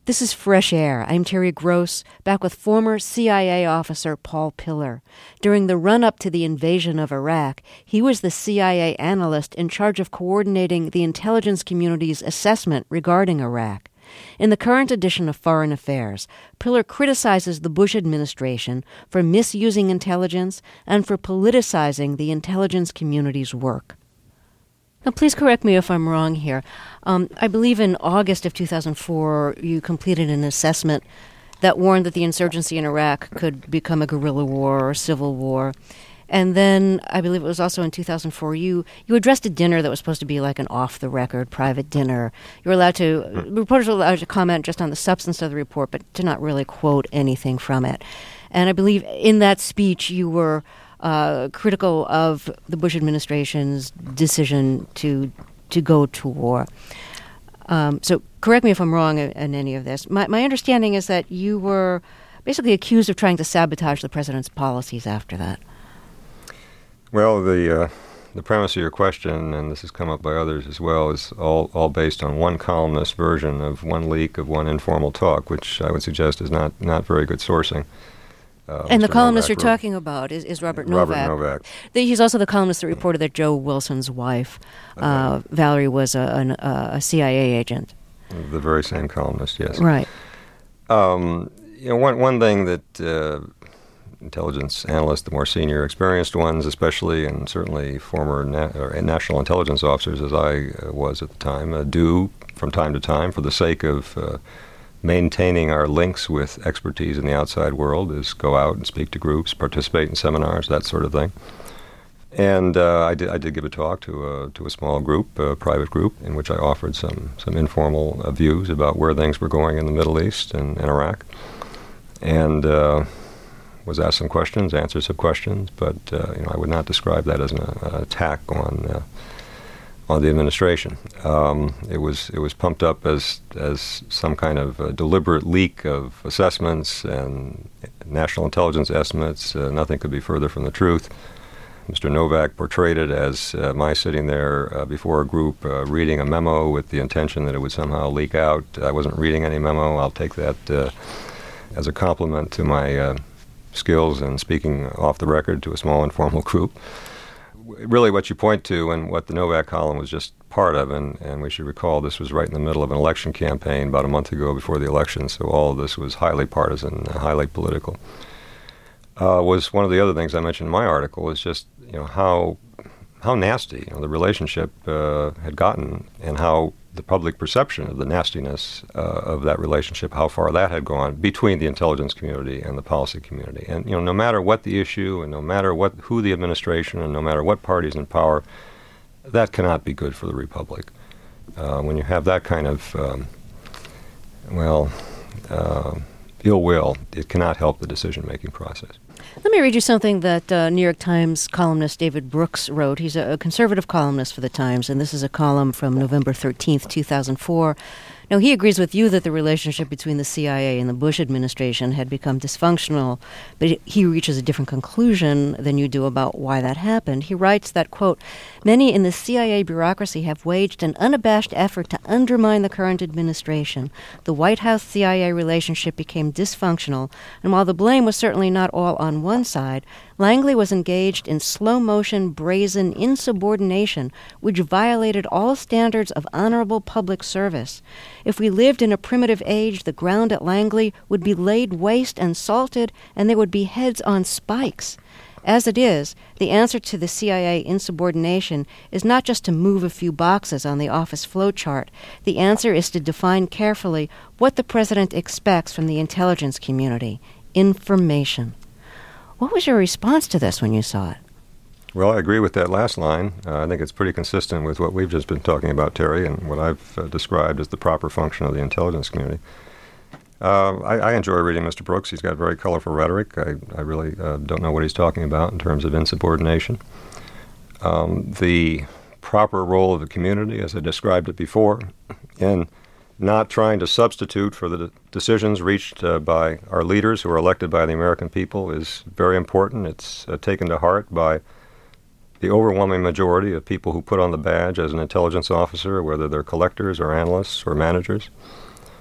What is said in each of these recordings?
This is Fresh Air. I'm Terry Gross, back with former CIA officer Paul Pillar. During the run-up to the invasion of Iraq, he was the CIA analyst in charge of coordinating the intelligence community's assessment regarding Iraq. In the current edition of Foreign Affairs, Pillar criticizes the Bush administration for misusing intelligence and for politicizing the intelligence community's work. Now, please correct me if I'm wrong here. I believe in August of 2004, you completed an assessment that warned that the insurgency in Iraq could become a guerrilla war or civil war. And then, I believe it was also in 2004, you addressed a dinner that was supposed to be like an off-the-record private dinner. Reporters were allowed to comment just on the substance of the report, but to not really quote anything from it. And I believe in that speech you were critical of the Bush administration's decision to go to war. So correct me if I'm wrong in any of this. My understanding is that you were basically accused of trying to sabotage the president's policies after that. Well, the premise of your question, and this has come up by others as well, is all based on one columnist version of one leak of one informal talk, which I would suggest is not very good sourcing. And the columnist you're talking about is Robert Novak. Robert Novak. He's also the columnist that reported that Joe Wilson's wife, Valerie, was a CIA agent. The very same columnist, yes. Right. One thing that intelligence analysts, the more senior, experienced ones, especially, and certainly former national intelligence officers, as I was at the time, do from time to time for the sake of maintaining our links with expertise in the outside world, is go out and speak to groups, participate in seminars, that sort of thing. And I did give a talk to a small group, a private group, in which I offered some informal views about where things were going in the Middle East and Iraq, and was asked some questions, answered some questions, but I would not describe that as an attack on the administration. It was pumped up as some kind of deliberate leak of assessments and national intelligence estimates. Nothing could be further from the truth. Mr. Novak portrayed it as my sitting there before a group reading a memo with the intention that it would somehow leak out. I wasn't reading any memo. I'll take that as a compliment to my skills in speaking off the record to a small informal group. Really what you point to and what the Novak column was just part of, and we should recall this was right in the middle of an election campaign about a month ago before the election, so all of this was highly partisan, highly political, was one of the other things I mentioned in my article, is just how nasty the relationship had gotten, and how the public perception of the nastiness of that relationship, how far that had gone between the intelligence community and the policy community. And no matter what the issue, and no matter who the administration, and no matter what party's in power, that cannot be good for the republic. When you have that kind of ill will, it cannot help the decision-making process. Let me read you something that New York Times columnist David Brooks wrote. He's a conservative columnist for the Times, and this is a column from November 13th, 2004. Now, he agrees with you that the relationship between the CIA and the Bush administration had become dysfunctional, but he reaches a different conclusion than you do about why that happened. He writes that, quote, "Many in the CIA bureaucracy have waged an unabashed effort to undermine the current administration. The White House-CIA relationship became dysfunctional, and while the blame was certainly not all on one side, Langley was engaged in slow-motion, brazen insubordination, which violated all standards of honorable public service. If we lived in a primitive age, the ground at Langley would be laid waste and salted, and there would be heads on spikes. As it is, the answer to the CIA insubordination is not just to move a few boxes on the office flowchart. The answer is to define carefully what the president expects from the intelligence community: information." What was your response to this when you saw it? Well, I agree with that last line. I think it's pretty consistent with what we've just been talking about, Terry, and what I've described as the proper function of the intelligence community. I enjoy reading Mr. Brooks. He's got very colorful rhetoric. I really don't know what he's talking about in terms of insubordination. The proper role of the community, as I described it before, in not trying to substitute for the decisions reached by our leaders who are elected by the American people, is very important. It's taken to heart by the overwhelming majority of people who put on the badge as an intelligence officer, whether they're collectors or analysts or managers.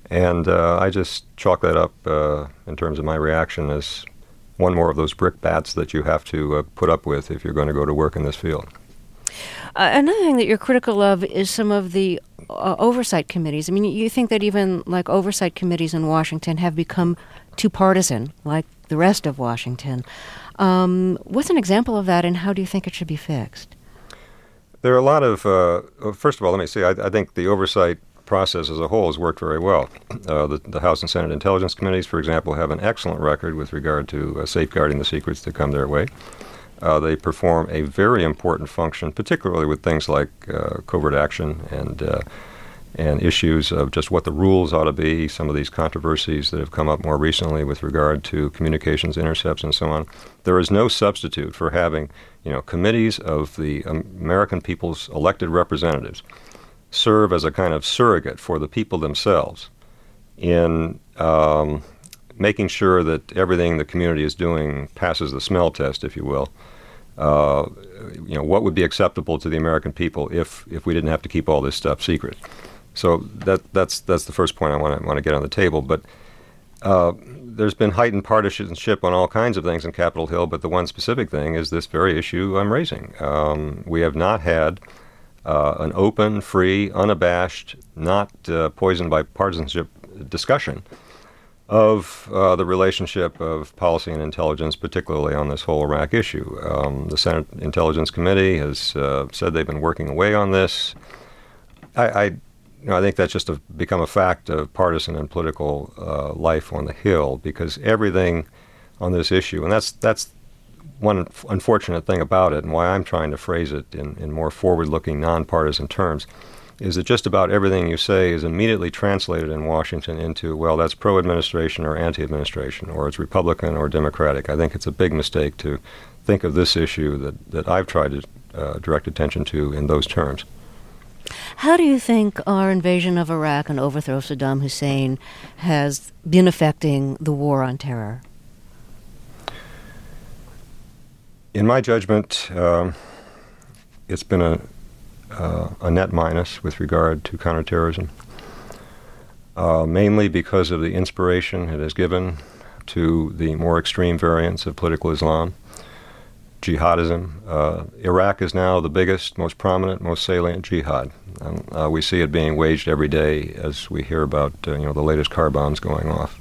And I just chalk that up in terms of my reaction as one more of those brick bats that you have to put up with if you're going to go to work in this field. Another thing that you're critical of is some of the oversight committees. I mean, you think that even like oversight committees in Washington have become too partisan, like the rest of Washington. What's an example of that, and how do you think it should be fixed? There are a lot of, first of all, let me say, I think the oversight process as a whole has worked very well. The House and Senate Intelligence Committees, for example, have an excellent record with regard to safeguarding the secrets that come their way. They perform a very important function, particularly with things like covert action and issues of just what the rules ought to be, some of these controversies that have come up more recently with regard to communications intercepts and so on. There is no substitute for having, committees of the American people's elected representatives serve as a kind of surrogate for the people themselves in making sure that everything the community is doing passes the smell test, if you will. What would be acceptable to the American people if we didn't have to keep all this stuff secret? So that's the first point I want to get on the table. But there's been heightened partisanship on all kinds of things in Capitol Hill, but the one specific thing is this very issue I'm raising. We have not had an open, free, unabashed, not poisoned by partisanship discussion of the relationship of policy and intelligence, particularly on this whole Iraq issue. The Senate Intelligence Committee has said they've been working away on this. I think that's just become a fact of partisan and political life on the Hill, because everything on this issue, and that's one unfortunate thing about it, and why I'm trying to phrase it in more forward-looking, nonpartisan terms, is that just about everything you say is immediately translated in Washington into, well, that's pro-administration or anti-administration, or it's Republican or Democratic. I think it's a big mistake to think of this issue that I've tried to direct attention to in those terms. How do you think our invasion of Iraq and overthrow of Saddam Hussein has been affecting the war on terror? In my judgment, it's been a net minus with regard to counterterrorism, mainly because of the inspiration it has given to the more extreme variants of political Islam, jihadism. Iraq is now the biggest, most prominent, most salient jihad. We see it being waged every day as we hear about the latest car bombs going off.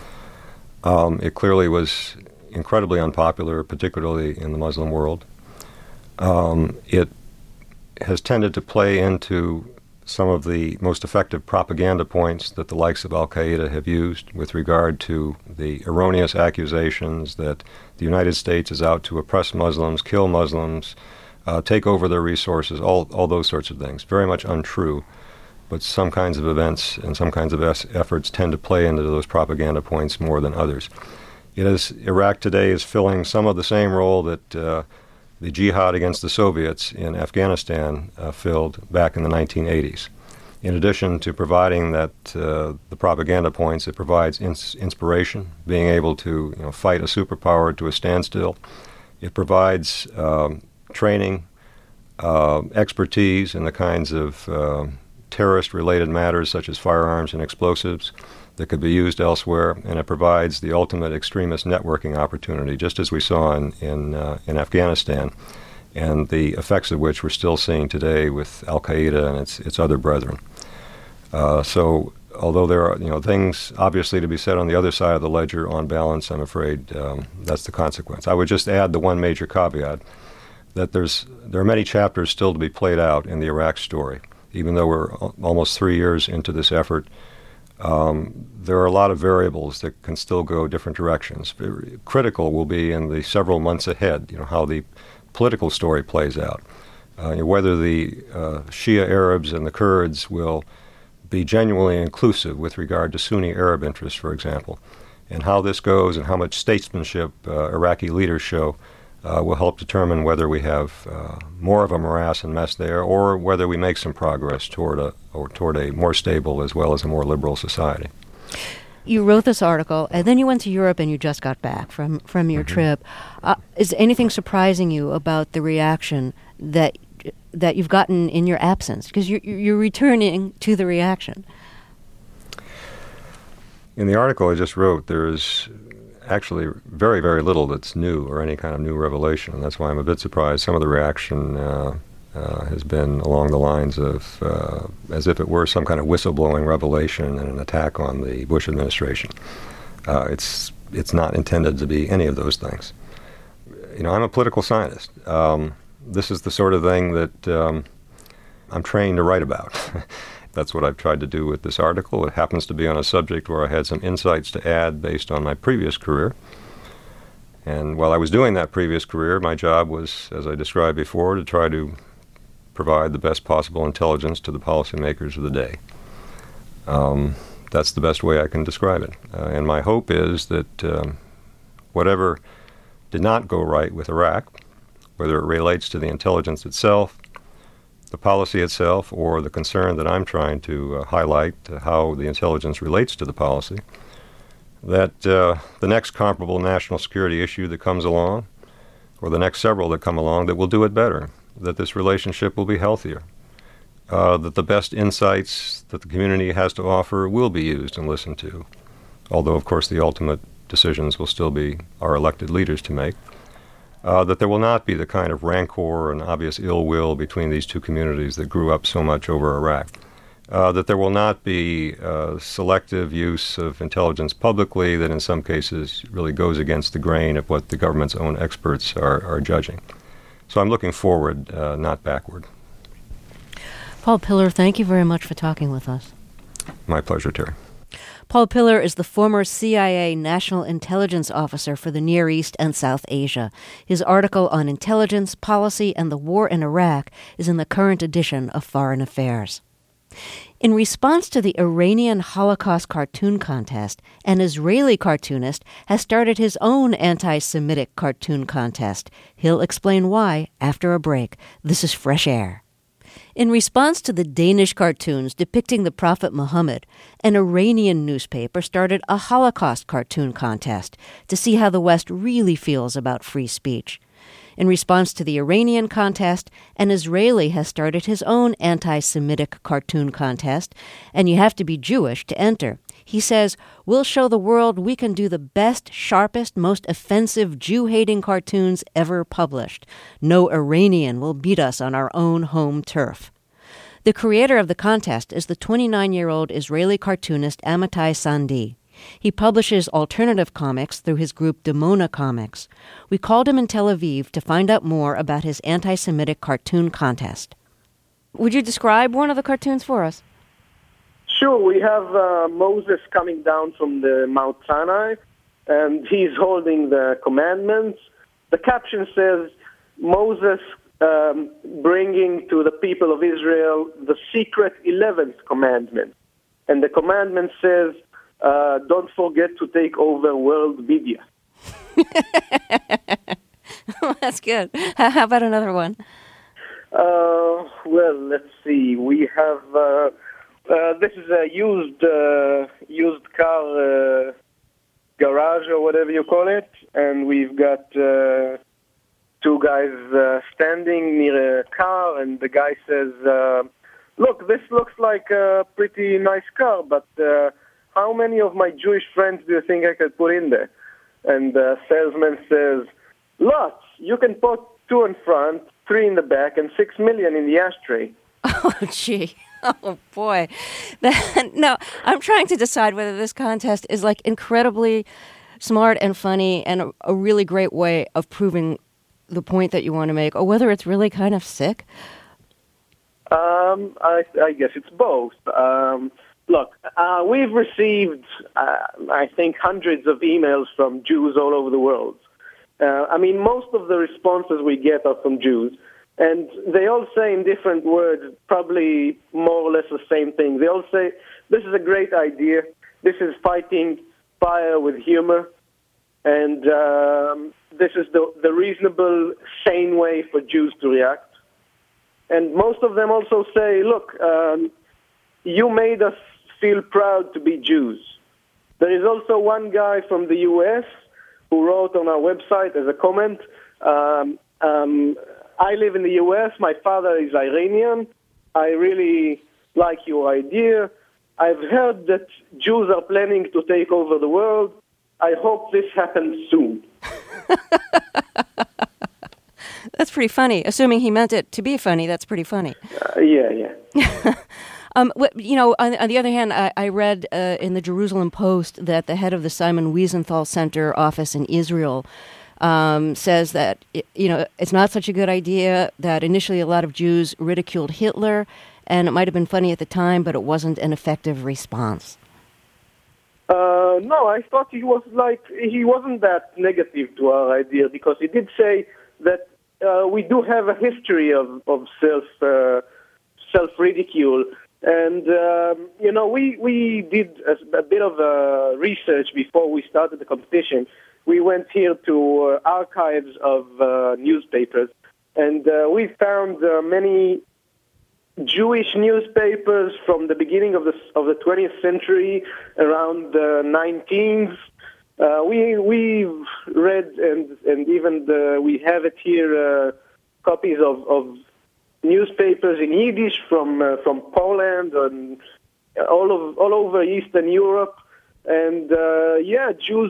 It clearly was incredibly unpopular, particularly in the Muslim world. It has tended to play into some of the most effective propaganda points that the likes of al-Qaeda have used with regard to the erroneous accusations that the United States is out to oppress Muslims, kill Muslims, take over their resources, all those sorts of things. Very much untrue, but some kinds of events and some kinds of efforts tend to play into those propaganda points more than others. Iraq today is filling some of the same role that the jihad against the Soviets in Afghanistan filled back in the 1980s. In addition to providing the propaganda points, it provides inspiration, being able to fight a superpower to a standstill. It provides training, expertise in the kinds of terrorist-related matters such as firearms and explosives that could be used elsewhere, and it provides the ultimate extremist networking opportunity, just as we saw in Afghanistan, and the effects of which we're still seeing today with al-Qaeda and its other brethren. So, although there are things obviously to be said on the other side of the ledger, on balance, I'm afraid that's the consequence. I would just add the one major caveat that there are many chapters still to be played out in the Iraq story, even though we're almost 3 years into this effort. There are a lot of variables that can still go different directions. Critical will be in the several months ahead, how the political story plays out, whether the Shia Arabs and the Kurds will be genuinely inclusive with regard to Sunni Arab interests, for example, and how this goes and how much statesmanship Iraqi leaders show will help determine whether we have more of a morass and mess there, or whether we make some progress toward a more stable as well as a more liberal society. You wrote this article, and then you went to Europe, and you just got back from your trip. Is anything surprising you about the reaction that you've gotten in your absence? Because you're returning to the reaction. In the article I just wrote, there's actually very, very little that's new or any kind of new revelation. And that's why I'm a bit surprised. Some of the reaction has been along the lines of as if it were some kind of whistleblowing revelation and an attack on the Bush administration. It's not intended to be any of those things. I'm a political scientist. This is the sort of thing that I'm trained to write about. That's what I've tried to do with this article. It happens to be on a subject where I had some insights to add based on my previous career. And while I was doing that previous career, my job was, as I described before, to try to provide the best possible intelligence to the policymakers of the day. That's the best way I can describe it. And my hope is that whatever did not go right with Iraq, whether it relates to the intelligence itself, the policy itself, or the concern that I'm trying to highlight, how the intelligence relates to the policy, that the next comparable national security issue that comes along, or the next several that come along, that will do it better, that this relationship will be healthier, that the best insights that the community has to offer will be used and listened to, although, of course, the ultimate decisions will still be our elected leaders to make. That there will not be the kind of rancor and obvious ill will between these two communities that grew up so much over Iraq. That there will not be selective use of intelligence publicly that in some cases really goes against the grain of what the government's own experts are judging. So I'm looking forward, not backward. Paul Pillar, thank you very much for talking with us. My pleasure, Terry. Paul Pillar is the former CIA National Intelligence Officer for the Near East and South Asia. His article on intelligence, policy, and the war in Iraq is in the current edition of Foreign Affairs. In response to the Iranian Holocaust cartoon contest, an Israeli cartoonist has started his own anti-Semitic cartoon contest. He'll explain why after a break. This is Fresh Air. In response to the Danish cartoons depicting the Prophet Muhammad, an Iranian newspaper started a Holocaust cartoon contest to see how the West really feels about free speech. In response to the Iranian contest, an Israeli has started his own anti-Semitic cartoon contest, and you have to be Jewish to enter. He says, "We'll show the world we can do the best, sharpest, most offensive Jew-hating cartoons ever published. No Iranian will beat us on our own home turf." The creator of the contest is the 29-year-old Israeli cartoonist Amitai Sandi. He publishes alternative comics through his group Demona Comics. We called him in Tel Aviv to find out more about his anti-Semitic cartoon contest. Would you describe one of the cartoons for us? Sure. We have Moses coming down from the Mount Sinai, and he's holding the commandments. The caption says, Moses bringing to the people of Israel the secret 11th commandment. And the commandment says, don't forget to take over world media. That's good. How about another one? Well, let's see. We have this is a used car garage or whatever you call it, and we've got two guys standing near a car, and the guy says, "Look, this looks like a pretty nice car, but how many of my Jewish friends do you think I could put in there?" And the salesman says, "Lots. You can put 2 in front, 3 in the back, and 6 million in the ashtray." Oh, gee. Oh, boy. No, I'm trying to decide whether this contest is like incredibly smart and funny and a really great way of proving the point that you want to make, or whether it's really kind of sick. I guess it's both. Look, we've received, I think, hundreds of emails from Jews all over the world. Most of the responses we get are from Jews, and they all say in different words probably more or less the same thing. They all say, this is a great idea. This is fighting fire with humor, and this is the reasonable, sane way for Jews to react. And most of them also say, look, you made us feel proud to be Jews. There is also one guy from the U.S. who wrote on our website as a comment, I live in the U.S., my father is Iranian, I really like your idea, I've heard that Jews are planning to take over the world. I hope this happens soon. That's pretty funny. Assuming he meant it to be funny, that's pretty funny. Yeah. On the other hand, I read in the Jerusalem Post that the head of the Simon Wiesenthal Center office in Israel says that, it's not such a good idea, that initially a lot of Jews ridiculed Hitler, and it might have been funny at the time, but it wasn't an effective response. No, I thought he wasn't that negative to our idea, because he did say that we do have a history of self-ridicule. And, we did a bit of research before we started the competition. We went here to archives of newspapers, and we found many Jewish newspapers from the beginning of the 20th century, around the 19th. We've read, and even we have it here, copies of newspapers in Yiddish from Poland and all over Eastern Europe, and Jews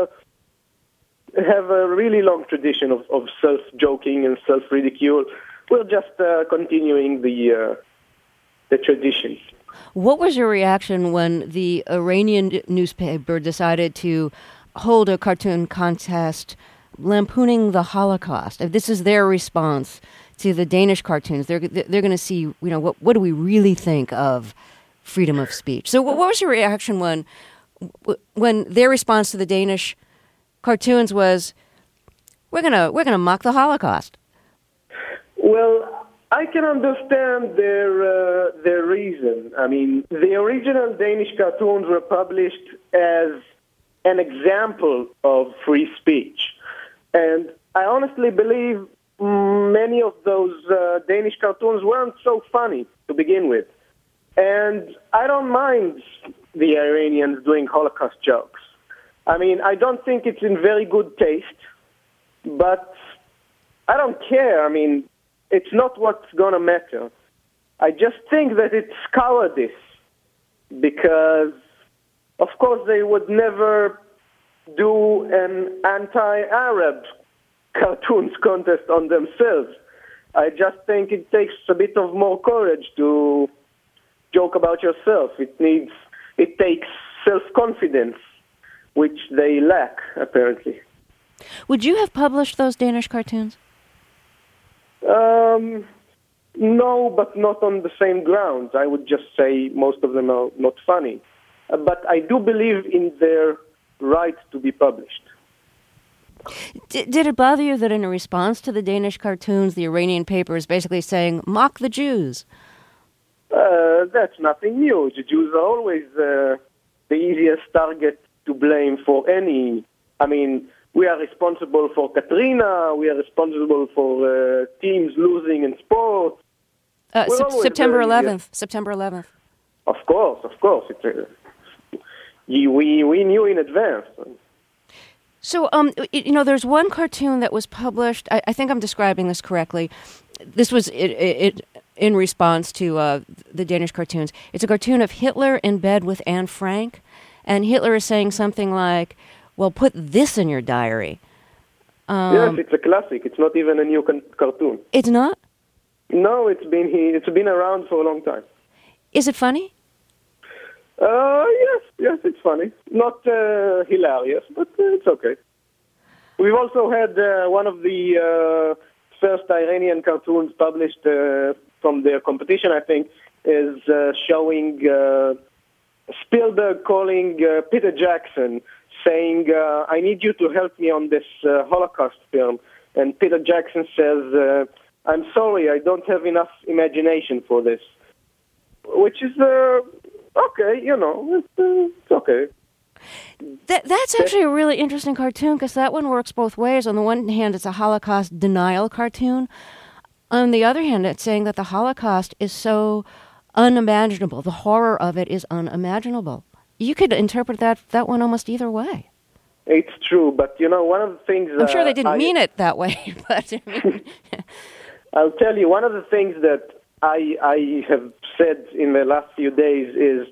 have a really long tradition of self-joking and self-ridicule. We're just continuing the tradition. What was your reaction when the Iranian newspaper decided to hold a cartoon contest lampooning the Holocaust? This is their response to the Danish cartoons. They're going to see, what do we really think of freedom of speech? So what was your reaction when their response to the Danish cartoons was, we're gonna mock the Holocaust? Well, I can understand their reason. I mean, the original Danish cartoons were published as an example of free speech, and I honestly believe many of those Danish cartoons weren't so funny to begin with. And I don't mind the Iranians doing Holocaust jokes. I mean, I don't think it's in very good taste, but I don't care. I mean, it's not what's going to matter. I just think that it's cowardice, because, of course, they would never do an anti-Arab cartoons contest on themselves. I just think it takes a bit of more courage to joke about yourself. It takes self-confidence, which they lack, apparently. Would you have published those Danish cartoons? No, but not on the same grounds. I would just say most of them are not funny. But I do believe in their right to be published. Did it bother you that in response to the Danish cartoons, the Iranian paper is basically saying, mock the Jews? That's nothing new. The Jews are always the easiest target to blame for any. I mean, we are responsible for Katrina. We are responsible for teams losing in sport. September 11th. September 11th. Of course. We knew in advance. So, there's one cartoon that was published. I think I'm describing this correctly. This was it in response to the Danish cartoons. It's a cartoon of Hitler in bed with Anne Frank, and Hitler is saying something like, well, put this in your diary. Yes, it's a classic. It's not even a new cartoon. It's not? No, it's been around for a long time. Is it funny? Yes, it's funny. Not hilarious, but it's okay. We've also had one of the first Iranian cartoons published from their competition, I think, is showing Spielberg calling Peter Jackson, saying, I need you to help me on this Holocaust film. And Peter Jackson says, I'm sorry, I don't have enough imagination for this. Which is, okay, it's okay. That's actually a really interesting cartoon, because that one works both ways. On the one hand, it's a Holocaust denial cartoon. On the other hand, it's saying that the Holocaust is so unimaginable. The horror of it is unimaginable. You could interpret that one almost either way. It's true, but one of the things... I'm sure they didn't mean it that way, but I mean... I'll tell you, one of the things that I have said in the last few days is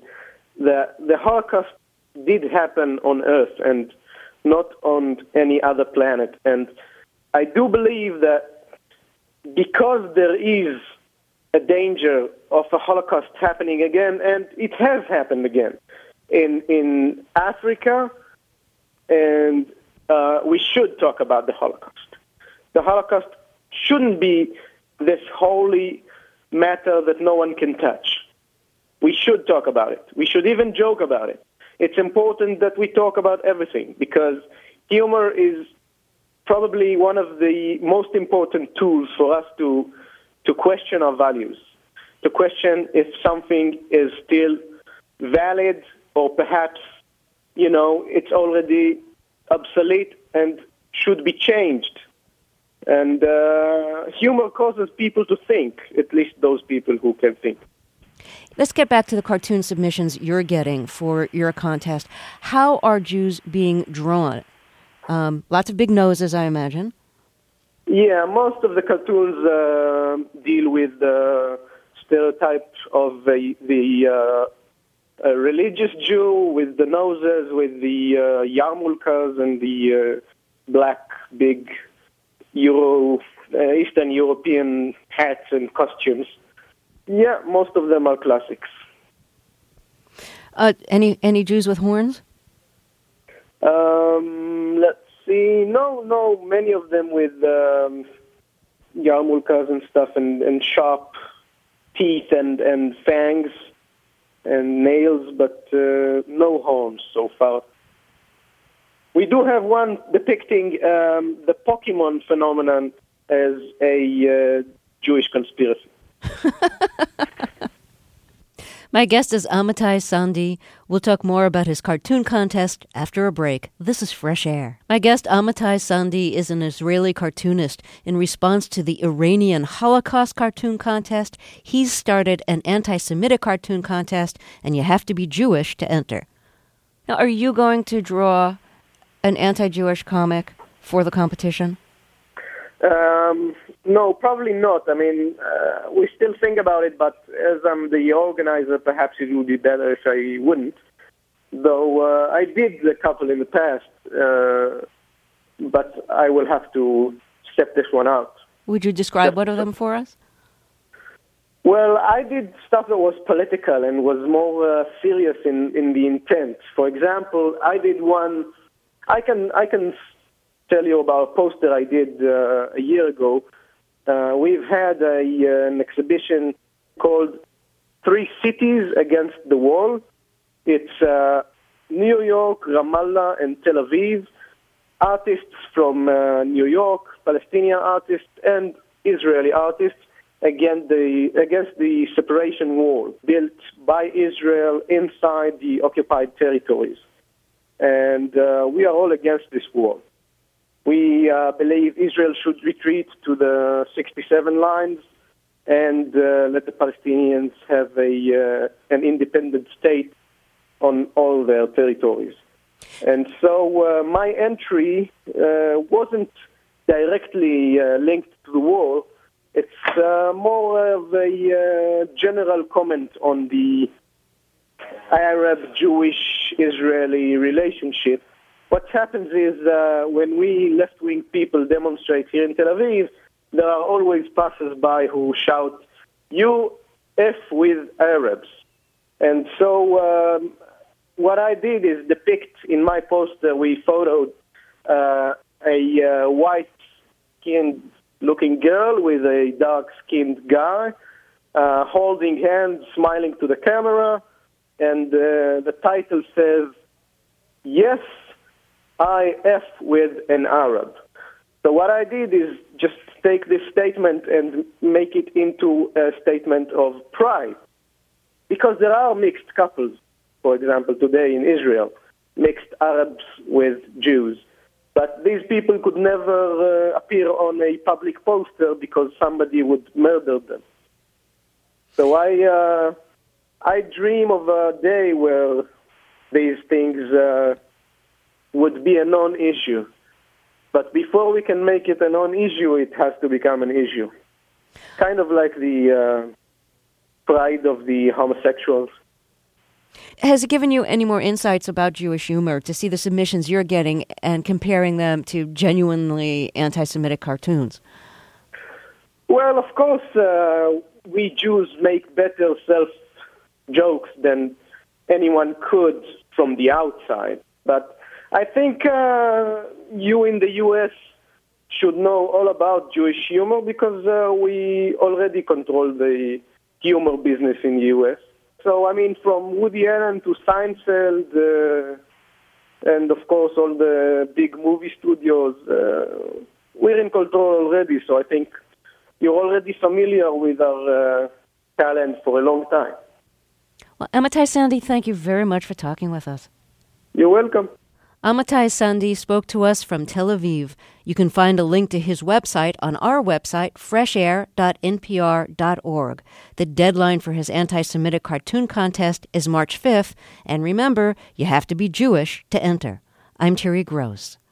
that the Holocaust did happen on Earth and not on any other planet. And I do believe that because there is a danger of a Holocaust happening again, and it has happened again in Africa, and we should talk about the Holocaust. The Holocaust shouldn't be this holy matter that no one can touch. We should talk about it. We should even joke about it. It's important that we talk about everything because humor is probably one of the most important tools for us to question our values, to question if something is still valid or perhaps, it's already obsolete and should be changed. And humor causes people to think, at least those people who can think. Let's get back to the cartoon submissions you're getting for your contest. How are Jews being drawn? Lots of big noses, I imagine. Yeah, most of the cartoons deal with the stereotype of the religious Jew with the noses, with the yarmulkes and the black big Eastern European hats and costumes. Yeah, most of them are classics. Any Jews with horns? Let's see. No, many of them with yarmulkes and stuff and sharp teeth and fangs and nails, but no horns so far. We do have one depicting the Pokemon phenomenon as a Jewish conspiracy. My guest is Amitai Sandi. We'll talk more about his cartoon contest after a break. This is Fresh Air. My guest Amitai Sandi is an Israeli cartoonist. In response to the Iranian Holocaust cartoon contest, he's started an anti-Semitic cartoon contest, and you have to be Jewish to enter. Now, are you going to draw an anti-Jewish comic for the competition? No, probably not. I mean, we still think about it, but as I'm the organizer, perhaps it would be better if I wouldn't. Though I did a couple in the past, but I will have to step this one out. Would you describe one of them for us? Well, I did stuff that was political and was more serious in the intent. For example, I did one. I can tell you about a poster I did a year ago. We've had an exhibition called Three Cities Against the Wall. It's New York, Ramallah, and Tel Aviv. Artists from New York, Palestinian artists, and Israeli artists against the separation wall built by Israel inside the occupied territories. And we are all against this wall. We believe Israel should retreat to the 67 lines and let the Palestinians have an independent state on all their territories. And so my entry wasn't directly linked to the war. It's more of a general comment on the Arab-Jewish-Israeli relationship. What happens is when we left-wing people demonstrate here in Tel Aviv, there are always passers-by who shout, "You F with Arabs." And so what I did is depict in my poster, we photoed a white-skinned looking girl with a dark-skinned guy holding hands, smiling to the camera, and the title says, "Yes, I F with an Arab." So what I did is just take this statement and make it into a statement of pride. Because there are mixed couples, for example, today in Israel, mixed Arabs with Jews. But these people could never appear on a public poster because somebody would murder them. So I dream of a day where these things would be a non-issue. But before we can make it a non-issue, it has to become an issue. Kind of like the pride of the homosexuals. Has it given you any more insights about Jewish humor to see the submissions you're getting and comparing them to genuinely anti-Semitic cartoons? Well, of course, we Jews make better self-jokes than anyone could from the outside. But I think you in the U.S. should know all about Jewish humor because we already control the humor business in the U.S. So, I mean, from Woody Allen to Seinfeld, and of course all the big movie studios, we're in control already. So I think you're already familiar with our talent for a long time. Well, Amitai Sandi, thank you very much for talking with us. You're welcome. Amitai Sandi spoke to us from Tel Aviv. You can find a link to his website on our website, freshair.npr.org. The deadline for his anti-Semitic cartoon contest is March 5th, and remember, you have to be Jewish to enter. I'm Terry Gross.